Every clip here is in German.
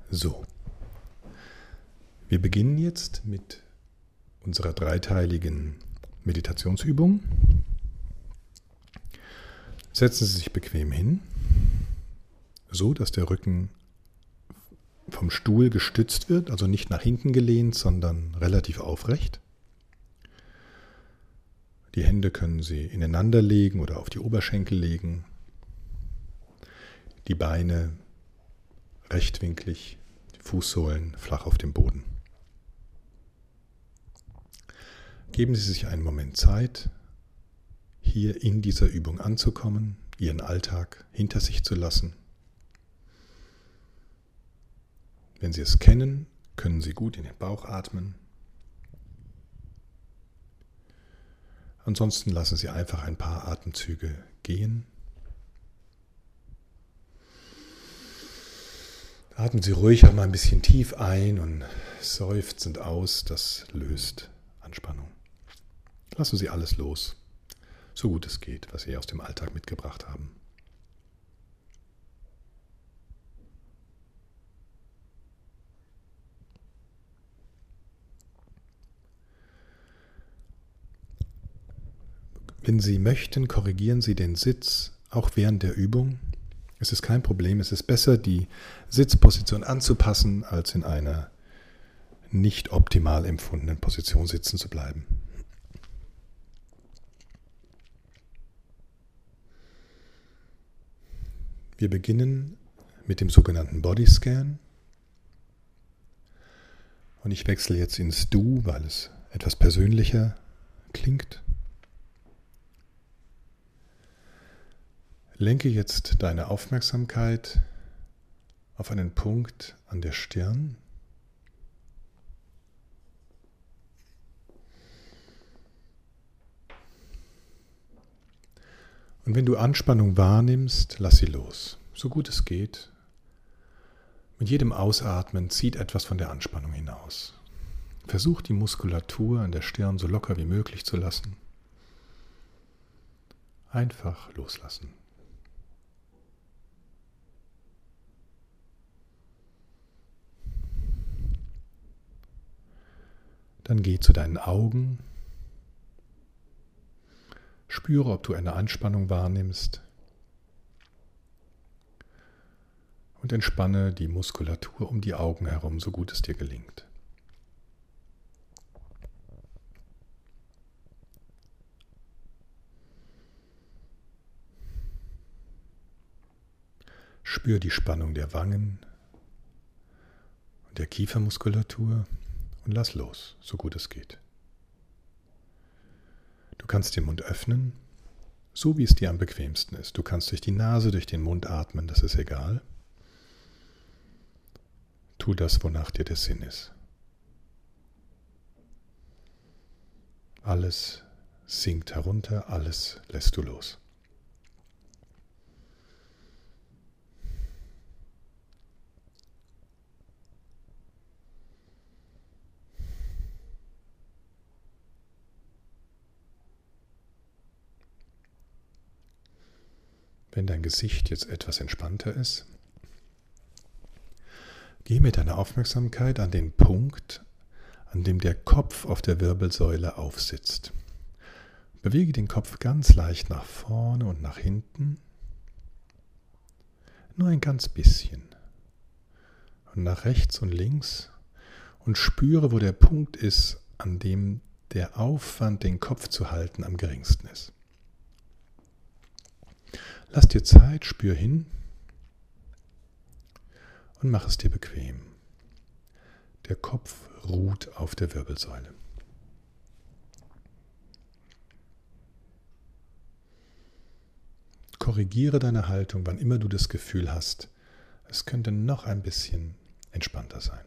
So, wir beginnen jetzt mit unserer dreiteiligen Meditationsübung. Setzen Sie sich bequem hin, so dass der Rücken vom Stuhl gestützt wird, also nicht nach hinten gelehnt, sondern relativ aufrecht. Die Hände können Sie ineinander legen oder auf die Oberschenkel legen. Die Beine rechtwinklig, die Fußsohlen flach auf dem Boden. Geben Sie sich einen Moment Zeit, hier in dieser Übung anzukommen, Ihren Alltag hinter sich zu lassen. Wenn Sie es kennen, können Sie gut in den Bauch atmen. Ansonsten lassen Sie einfach ein paar Atemzüge gehen. Atmen Sie ruhig auch mal ein bisschen tief ein und seufzend aus, das löst Anspannung. Lassen Sie alles los, so gut es geht, was Sie aus dem Alltag mitgebracht haben. Wenn Sie möchten, korrigieren Sie den Sitz auch während der Übung. Es ist kein Problem, es ist besser, die Sitzposition anzupassen, als in einer nicht optimal empfundenen Position sitzen zu bleiben. Wir beginnen mit dem sogenannten Bodyscan. Und ich wechsle jetzt ins Du, weil es etwas persönlicher klingt. Lenke jetzt deine Aufmerksamkeit auf einen Punkt an der Stirn. Und wenn du Anspannung wahrnimmst, lass sie los, so gut es geht. Mit jedem Ausatmen zieht etwas von der Anspannung hinaus. Versuch die Muskulatur an der Stirn so locker wie möglich zu lassen. Einfach loslassen. Dann geh zu deinen Augen. Spüre, ob du eine Anspannung wahrnimmst. Und entspanne die Muskulatur um die Augen herum, so gut es dir gelingt. Spür die Spannung der Wangen und der Kiefermuskulatur. Und lass los, so gut es geht. Du kannst den Mund öffnen, so wie es dir am bequemsten ist. Du kannst durch die Nase, durch den Mund atmen, das ist egal. Tu das, wonach dir der Sinn ist. Alles sinkt herunter, alles lässt du los. Wenn dein Gesicht jetzt etwas entspannter ist, geh mit deiner Aufmerksamkeit an den Punkt, an dem der Kopf auf der Wirbelsäule aufsitzt. Bewege den Kopf ganz leicht nach vorne und nach hinten, nur ein ganz bisschen, und nach rechts und links, und spüre, wo der Punkt ist, an dem der Aufwand, den Kopf zu halten, am geringsten ist. Lass dir Zeit, spür hin und mach es dir bequem. Der Kopf ruht auf der Wirbelsäule. Korrigiere deine Haltung, wann immer du das Gefühl hast, es könnte noch ein bisschen entspannter sein.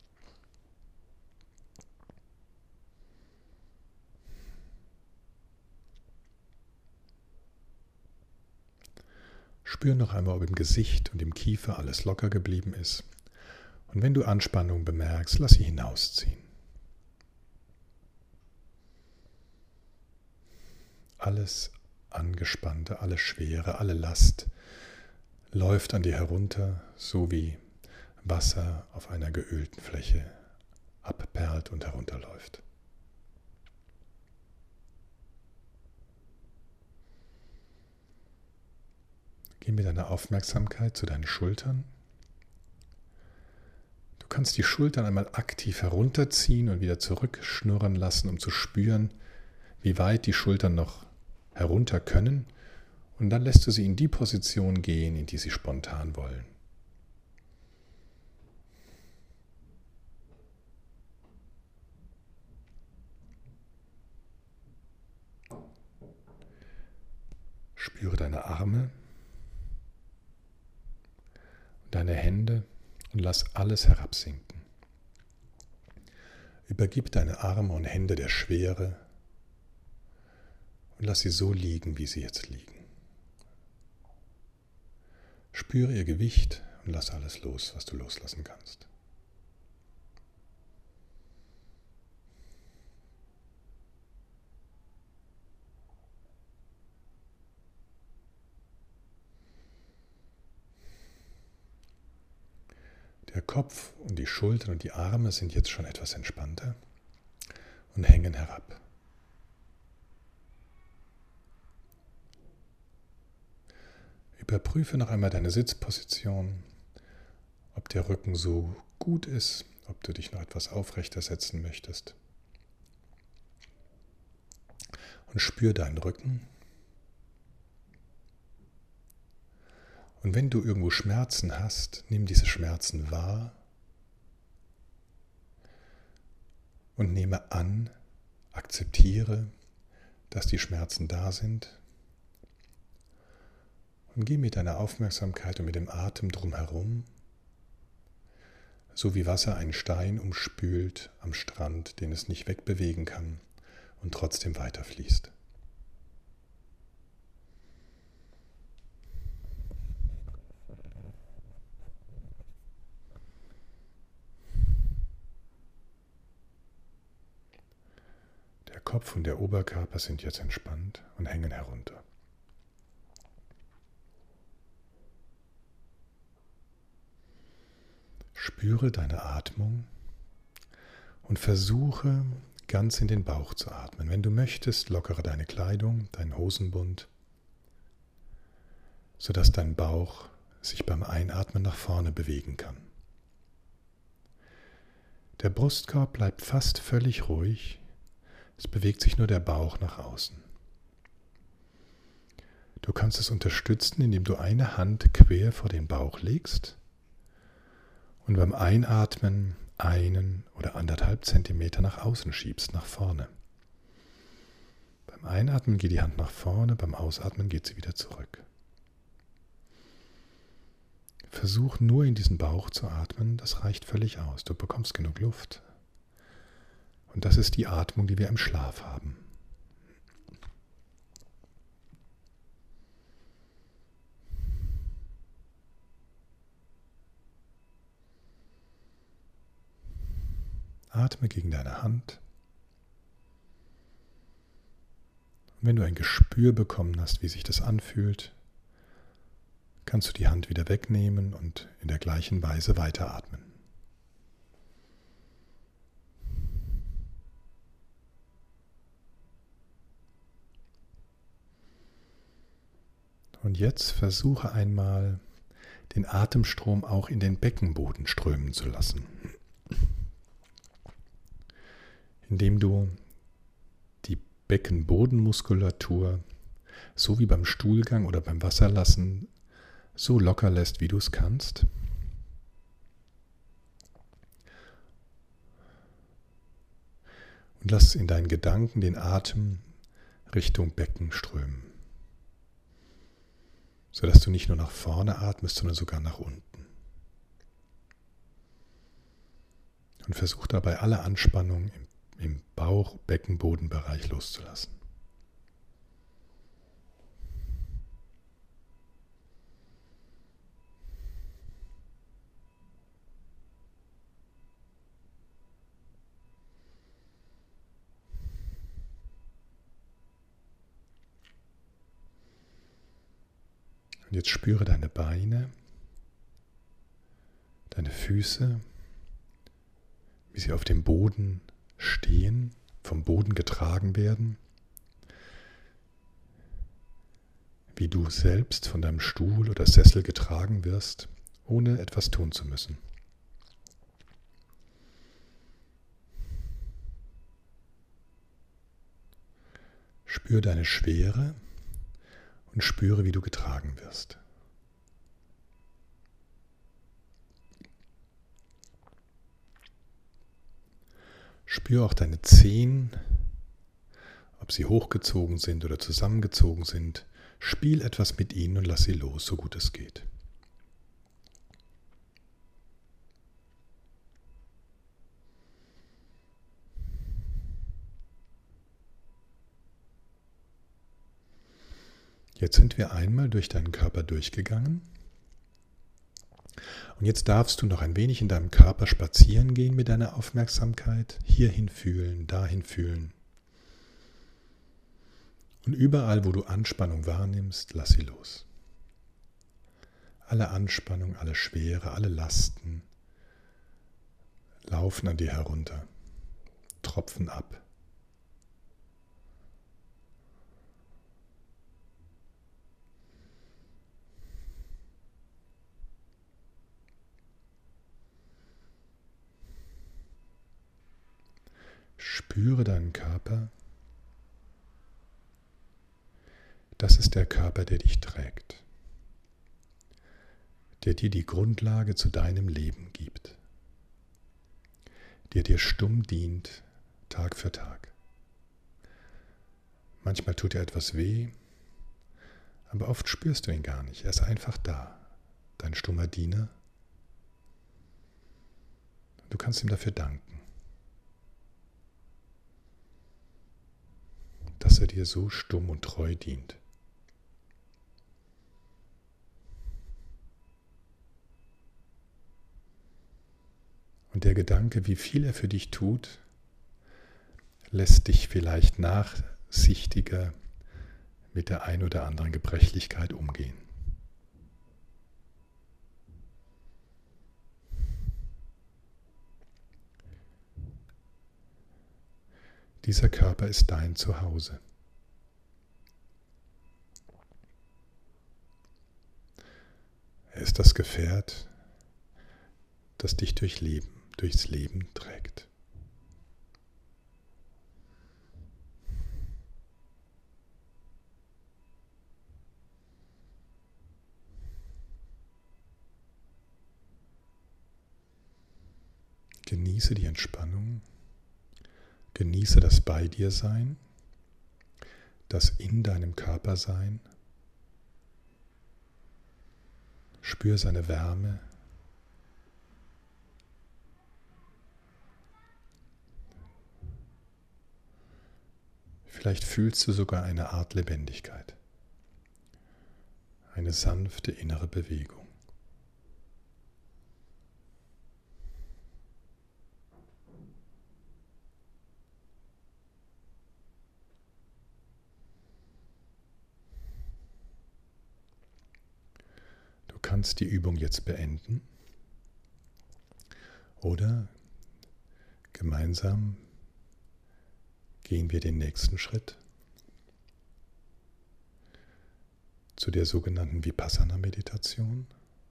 Spür noch einmal, ob im Gesicht und im Kiefer alles locker geblieben ist. Und wenn du Anspannung bemerkst, lass sie hinausziehen. Alles Angespannte, alle Schwere, alle Last läuft an dir herunter, so wie Wasser auf einer geölten Fläche abperlt und herunterläuft. Geh mit deiner Aufmerksamkeit zu deinen Schultern. Du kannst die Schultern einmal aktiv herunterziehen und wieder zurückschnurren lassen, um zu spüren, wie weit die Schultern noch herunter können. Und dann lässt du sie in die Position gehen, in die sie spontan wollen. Spüre deine Arme und deine Hände und lass alles herabsinken. Übergib deine Arme und Hände der Schwere und lass sie so liegen, wie sie jetzt liegen. Spüre ihr Gewicht und lass alles los, was du loslassen kannst. Der Kopf und die Schultern und die Arme sind jetzt schon etwas entspannter und hängen herab. Überprüfe noch einmal deine Sitzposition, ob der Rücken so gut ist, ob du dich noch etwas aufrechter setzen möchtest. Und spür deinen Rücken. Und wenn du irgendwo Schmerzen hast, nimm diese Schmerzen wahr und nehme an, akzeptiere, dass die Schmerzen da sind. Und geh mit deiner Aufmerksamkeit und mit dem Atem drumherum, so wie Wasser einen Stein umspült am Strand, den es nicht wegbewegen kann und trotzdem weiterfließt. Der Kopf und der Oberkörper sind jetzt entspannt und hängen herunter. Spüre deine Atmung und versuche ganz in den Bauch zu atmen. Wenn du möchtest, lockere deine Kleidung, deinen Hosenbund, sodass dein Bauch sich beim Einatmen nach vorne bewegen kann. Der Brustkorb bleibt fast völlig ruhig, es bewegt sich nur der Bauch nach außen. Du kannst es unterstützen, indem du eine Hand quer vor den Bauch legst und beim Einatmen 1 oder 1,5 Zentimeter nach außen schiebst, nach vorne. Beim Einatmen geht die Hand nach vorne, beim Ausatmen geht sie wieder zurück. Versuch nur in diesen Bauch zu atmen, das reicht völlig aus. Du bekommst genug Luft. Und das ist die Atmung, die wir im Schlaf haben. Atme gegen deine Hand. Und wenn du ein Gespür bekommen hast, wie sich das anfühlt, kannst du die Hand wieder wegnehmen und in der gleichen Weise weiteratmen. Und jetzt versuche einmal, den Atemstrom auch in den Beckenboden strömen zu lassen, indem du die Beckenbodenmuskulatur, so wie beim Stuhlgang oder beim Wasserlassen, so locker lässt, wie du es kannst. Und lass in deinen Gedanken den Atem Richtung Becken strömen, sodass du nicht nur nach vorne atmest, sondern sogar nach unten. Und versuch dabei alle Anspannung im Bauch-Beckenbodenbereich loszulassen. Und jetzt spüre deine Beine deine Füße, wie sie auf dem Boden stehen, vom Boden getragen werden, wie du selbst von deinem Stuhl oder Sessel getragen wirst, ohne etwas tun zu müssen. Spür deine Schwere und spüre, wie du getragen wirst. Spür auch deine Zehen, ob sie hochgezogen sind oder zusammengezogen sind. Spiel etwas mit ihnen und lass sie los, so gut es geht. Jetzt sind wir einmal durch deinen Körper durchgegangen. Und jetzt darfst du noch ein wenig in deinem Körper spazieren gehen mit deiner Aufmerksamkeit. Hierhin fühlen, dahin fühlen. Und überall, wo du Anspannung wahrnimmst, lass sie los. Alle Anspannung, alle Schwere, alle Lasten laufen an dir herunter, tropfen ab. Spüre deinen Körper. Das ist der Körper, der dich trägt, der dir die Grundlage zu deinem Leben gibt, der dir stumm dient, Tag für Tag. Manchmal tut er etwas weh, aber oft spürst du ihn gar nicht. Er ist einfach da, dein stummer Diener. Du kannst ihm dafür danken, dass er dir so stumm und treu dient. Und der Gedanke, wie viel er für dich tut, lässt dich vielleicht nachsichtiger mit der ein oder anderen Gebrechlichkeit umgehen. Dieser Körper ist dein Zuhause. Er ist das Gefährt, das dich durchs Leben trägt. Genieße die Entspannung, genieße das Bei dir Sein, das in deinem Körper Sein. Spür seine Wärme. Vielleicht fühlst du sogar eine Art Lebendigkeit, eine sanfte innere Bewegung. Du kannst die Übung jetzt beenden oder gemeinsam gehen wir den nächsten Schritt zu der sogenannten Vipassana-Meditation.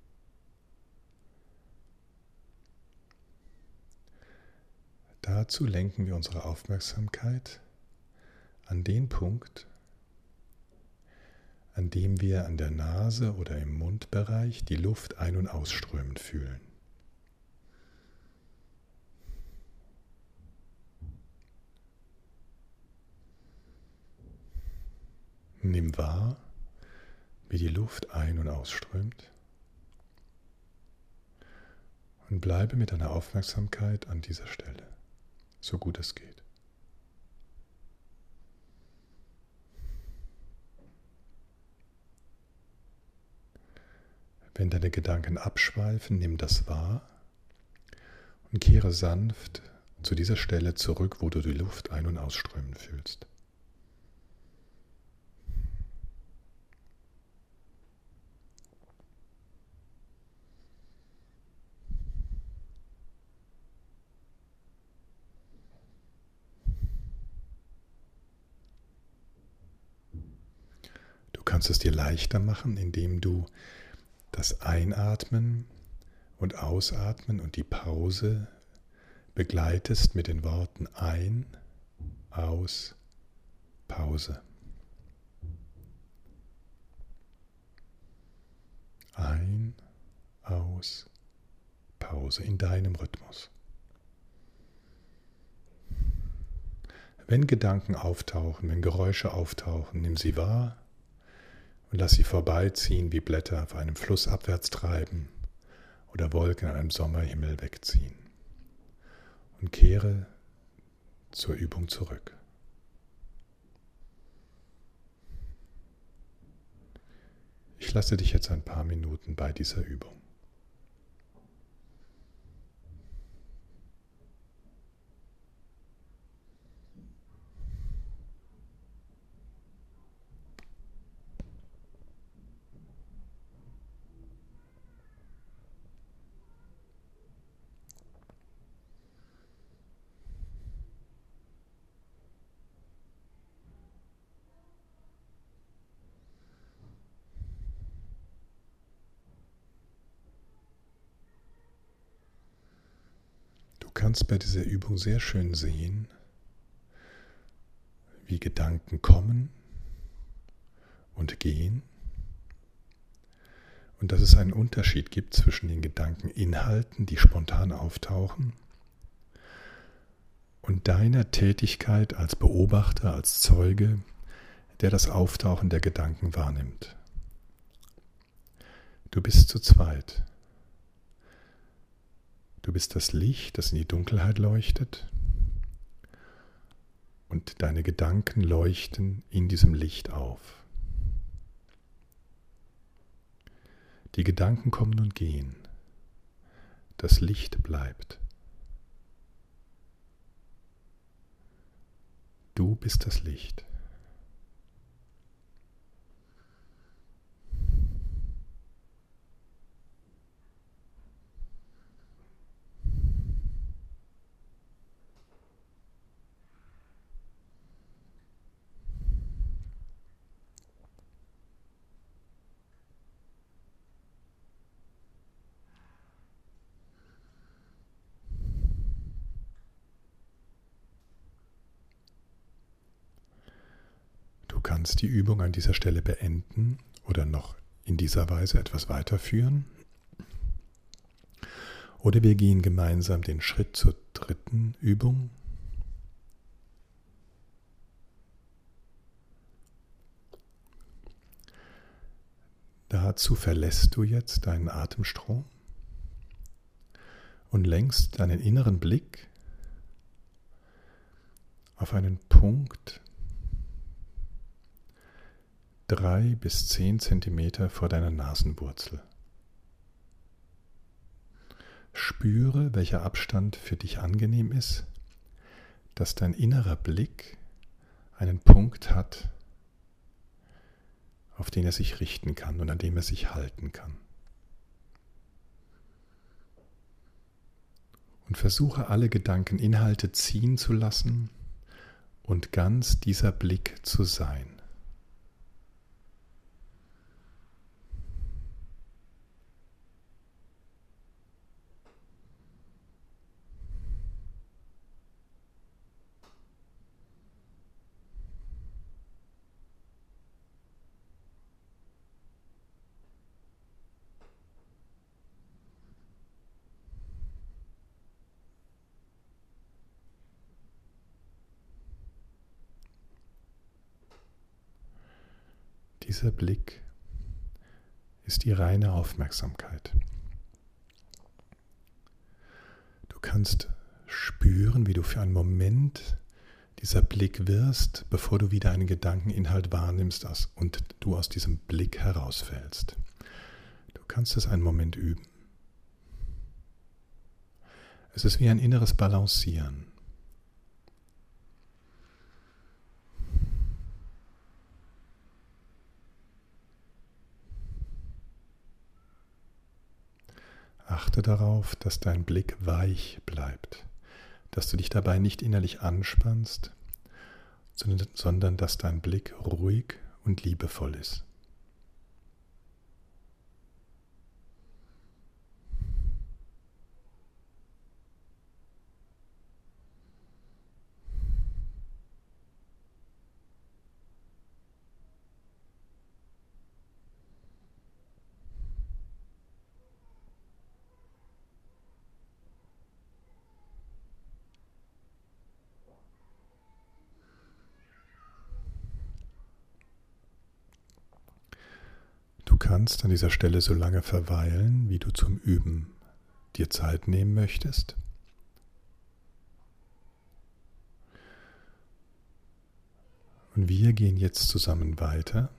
Dazu lenken wir unsere Aufmerksamkeit an den Punkt, an dem wir an der Nase oder im Mundbereich die Luft ein- und ausströmen fühlen. Nimm wahr, wie die Luft ein- und ausströmt und bleibe mit deiner Aufmerksamkeit an dieser Stelle, so gut es geht. Wenn deine Gedanken abschweifen, nimm das wahr und kehre sanft zu dieser Stelle zurück, wo du die Luft ein- und ausströmen fühlst. kannst es dir leichter machen, indem du das Einatmen und Ausatmen und die Pause begleitest mit den Worten ein, aus, Pause. Ein, aus, Pause in deinem Rhythmus. Wenn Gedanken auftauchen, wenn Geräusche auftauchen, nimm sie wahr und lass sie vorbeiziehen, wie Blätter auf einem Fluss abwärts treiben oder Wolken an einem Sommerhimmel wegziehen. Und kehre zur Übung zurück. Ich lasse dich jetzt ein paar Minuten bei dieser Übung. Du kannst bei dieser Übung sehr schön sehen, wie Gedanken kommen und gehen und dass es einen Unterschied gibt zwischen den Gedankeninhalten, die spontan auftauchen, und deiner Tätigkeit als Beobachter, als Zeuge, der das Auftauchen der Gedanken wahrnimmt. Du bist zu zweit. Du bist das Licht, das in die Dunkelheit leuchtet, und deine Gedanken leuchten in diesem Licht auf. Die Gedanken kommen und gehen. Das Licht bleibt. Du bist das Licht. Du kannst die Übung an dieser Stelle beenden oder noch in dieser Weise etwas weiterführen. Oder wir gehen gemeinsam den Schritt zur dritten Übung. Dazu verlässt du jetzt deinen Atemstrom und lenkst deinen inneren Blick auf einen Punkt 3 bis 10 Zentimeter vor deiner Nasenwurzel. Spüre, welcher Abstand für dich angenehm ist, dass dein innerer Blick einen Punkt hat, auf den er sich richten kann und an dem er sich halten kann. Und versuche alle Gedankeninhalte ziehen zu lassen und ganz dieser Blick zu sein. Dieser Blick ist die reine Aufmerksamkeit. Du kannst spüren, wie du für einen Moment dieser Blick wirst, bevor du wieder einen Gedankeninhalt wahrnimmst und du aus diesem Blick herausfällst. Du kannst es einen Moment üben. Es ist wie ein inneres Balancieren. Achte darauf, dass dein Blick weich bleibt, dass du dich dabei nicht innerlich anspannst, sondern dass dein Blick ruhig und liebevoll ist. kannst an dieser Stelle so lange verweilen, wie du zum Üben dir Zeit nehmen möchtest. Und wir gehen jetzt zusammen weiter,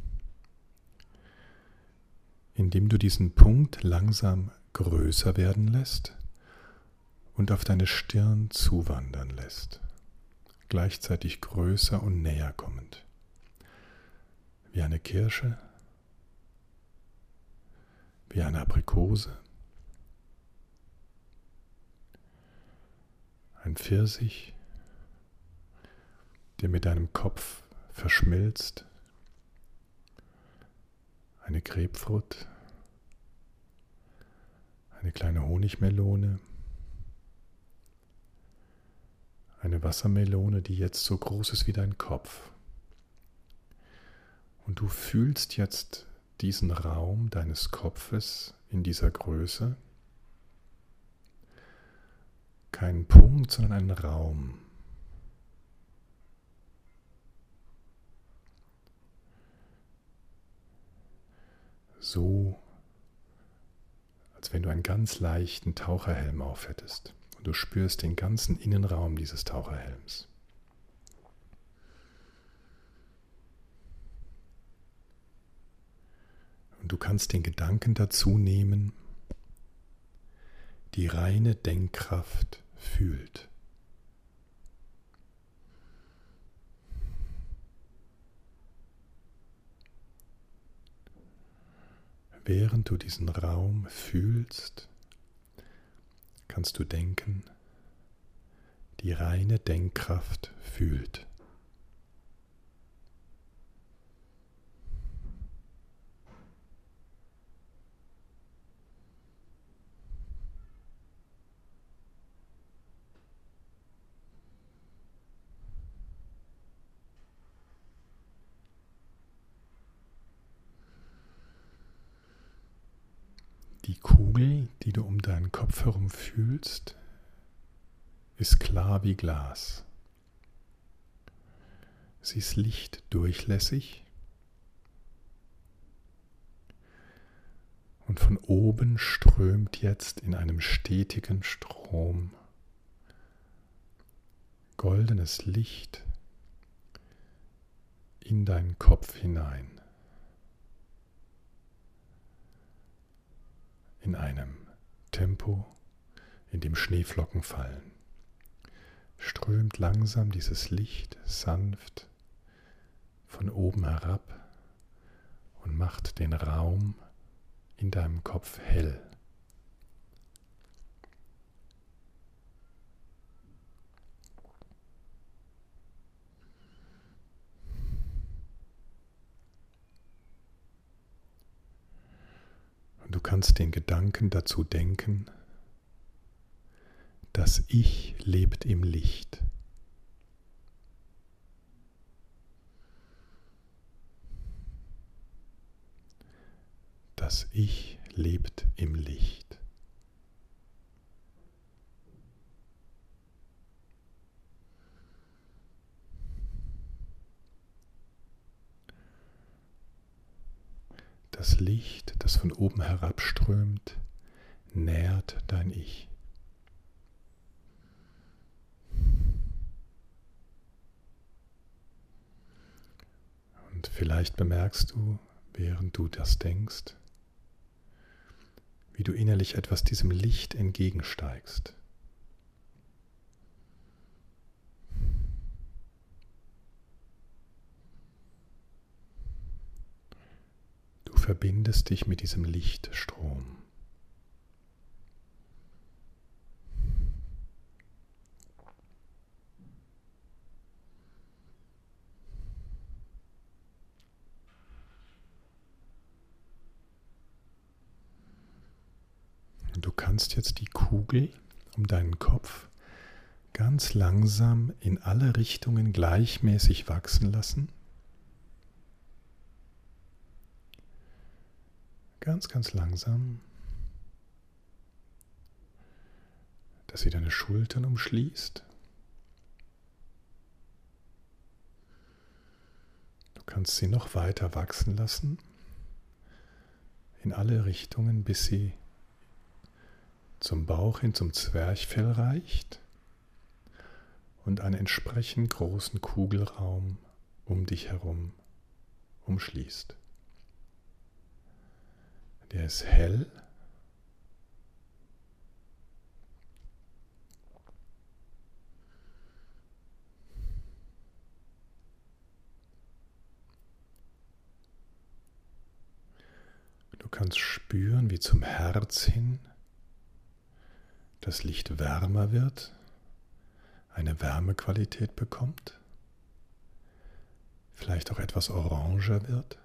indem du diesen Punkt langsam größer werden lässt und auf deine Stirn zuwandern lässt, gleichzeitig größer und näher kommend. Wie eine Kirsche, wie eine Aprikose, ein Pfirsich, der mit deinem Kopf verschmilzt, eine Grapefruit, eine kleine Honigmelone, eine Wassermelone, die jetzt so groß ist wie dein Kopf. Und du fühlst jetzt diesen Raum deines Kopfes in dieser Größe. Kein Punkt, sondern einen Raum. So, als wenn du einen ganz leichten Taucherhelm aufhättest. Und du spürst den ganzen Innenraum dieses Taucherhelms. Und du kannst den Gedanken dazu nehmen, die reine Denkkraft fühlt. Während du diesen Raum fühlst, kannst du denken, die reine Denkkraft fühlt. Die Kugel, die du um deinen Kopf herum fühlst, ist klar wie Glas. Sie ist lichtdurchlässig und von oben strömt jetzt in einem stetigen Strom goldenes Licht in deinen Kopf hinein. In einem Tempo, in dem Schneeflocken fallen, strömt langsam dieses Licht sanft von oben herab und macht den Raum in deinem Kopf hell. Und du kannst den Gedanken dazu denken, das Ich lebt im Licht. Das Ich lebt im Licht. Das Licht, das von oben herabströmt, nährt dein Ich. Und vielleicht bemerkst du, während du das denkst, wie du innerlich etwas diesem Licht entgegensteigst. Du verbindest dich mit diesem Lichtstrom. Und du kannst jetzt die Kugel um deinen Kopf ganz langsam in alle Richtungen gleichmäßig wachsen lassen. Ganz, ganz langsam, dass sie deine Schultern umschließt. Du kannst sie noch weiter wachsen lassen, in alle Richtungen, bis sie zum Bauch hin, zum Zwerchfell reicht und einen entsprechend großen Kugelraum um dich herum umschließt. Der ist hell. Du kannst spüren, wie zum Herz hin das Licht wärmer wird, eine Wärmequalität bekommt, vielleicht auch etwas oranger wird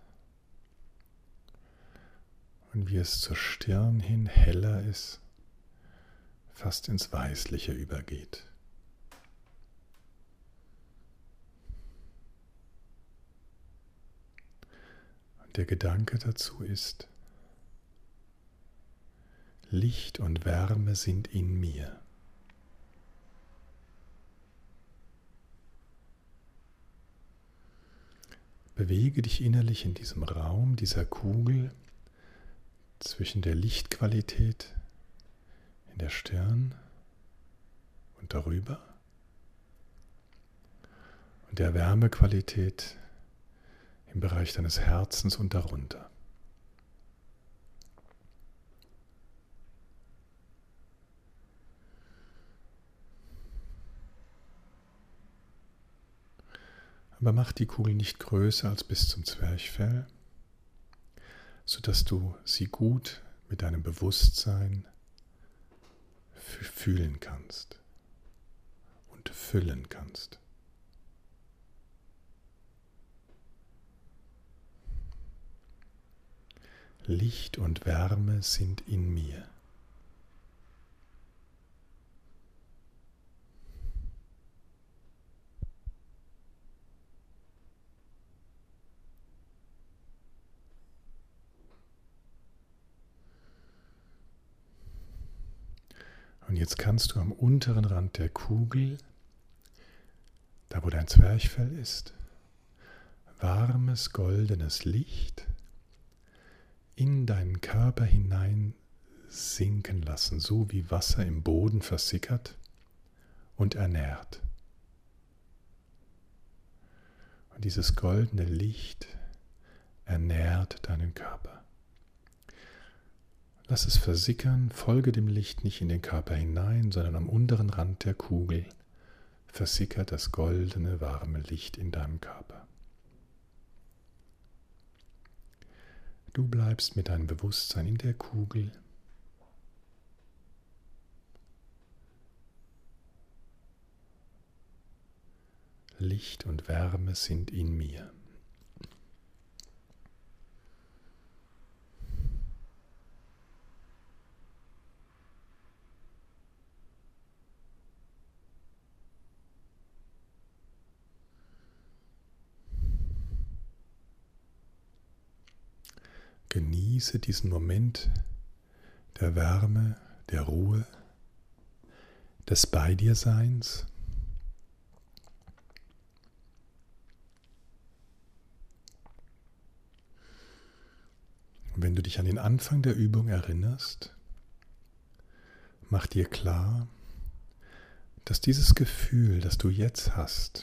und wie es zur Stirn hin heller ist, fast ins Weißliche übergeht. Und der Gedanke dazu ist: Licht und Wärme sind in mir. Bewege dich innerlich in diesem Raum, dieser Kugel, zwischen der Lichtqualität in der Stirn und darüber und der Wärmequalität im Bereich deines Herzens und darunter. Aber mach die Kugel nicht größer als bis zum Zwerchfell, sodass du sie gut mit deinem Bewusstsein fühlen kannst und füllen kannst. Licht und Wärme sind in mir. Und jetzt kannst du am unteren Rand der Kugel, da wo dein Zwerchfell ist, warmes, goldenes Licht in deinen Körper hinein sinken lassen, so wie Wasser im Boden versickert und ernährt. Und dieses goldene Licht ernährt deinen Körper. Lass es versickern, folge dem Licht nicht in den Körper hinein, sondern am unteren Rand der Kugel versickert das goldene, warme Licht in deinem Körper. Du bleibst mit deinem Bewusstsein in der Kugel. Licht und Wärme sind in mir. Genieße diesen Moment der Wärme, der Ruhe, des Bei-dir-Seins. Und wenn du dich an den Anfang der Übung erinnerst, mach dir klar, dass dieses Gefühl, das du jetzt hast,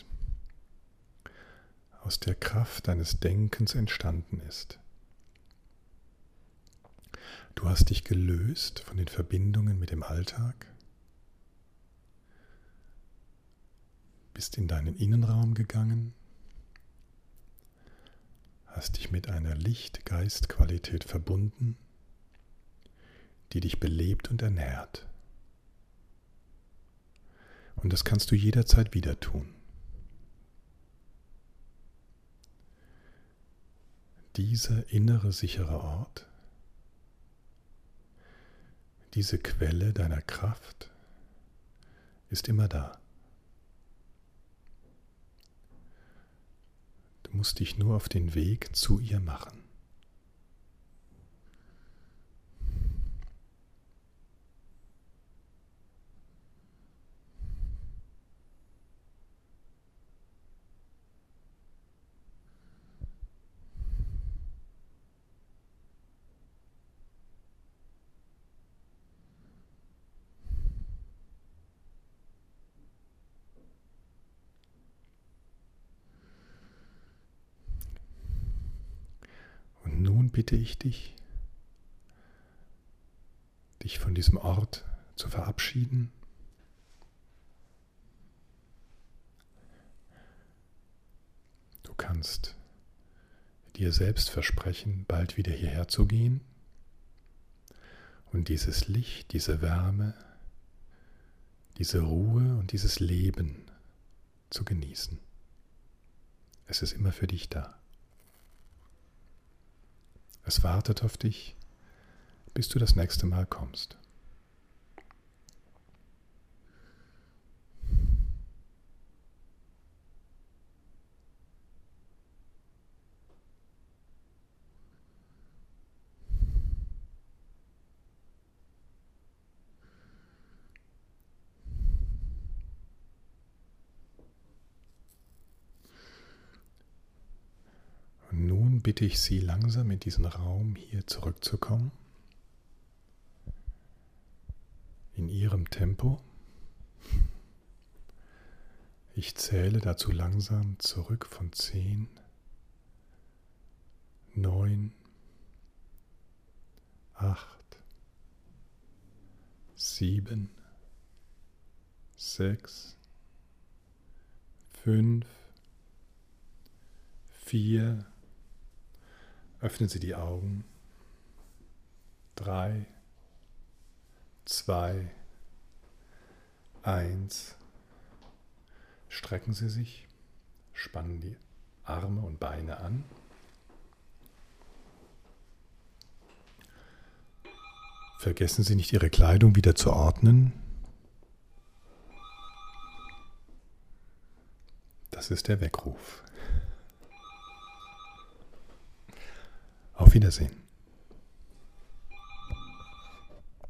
aus der Kraft deines Denkens entstanden ist. Du hast dich gelöst von den Verbindungen mit dem Alltag, bist in deinen Innenraum gegangen, hast dich mit einer Licht-Geist-Qualität verbunden, die dich belebt und ernährt. Und das kannst du jederzeit wieder tun. Dieser innere sichere Ort, diese Quelle deiner Kraft ist immer da. Du musst dich nur auf den Weg zu ihr machen. bitte ich dich, dich von diesem Ort zu verabschieden. Du kannst dir selbst versprechen, bald wieder hierher zu gehen und dieses Licht, diese Wärme, diese Ruhe und dieses Leben zu genießen. Es ist immer für dich da. Es wartet auf dich, bis du das nächste Mal kommst. Und nun bitte ich Sie, langsam in diesen Raum hier zurückzukommen, in Ihrem Tempo. Ich zähle dazu langsam zurück von 10, 9, 8, 7, 6, 5, 4, öffnen Sie die Augen, 3, 2, 1, strecken Sie sich, spannen die Arme und Beine an. Vergessen Sie nicht, Ihre Kleidung wieder zu ordnen. Das ist der Weckruf. Auf Wiedersehen.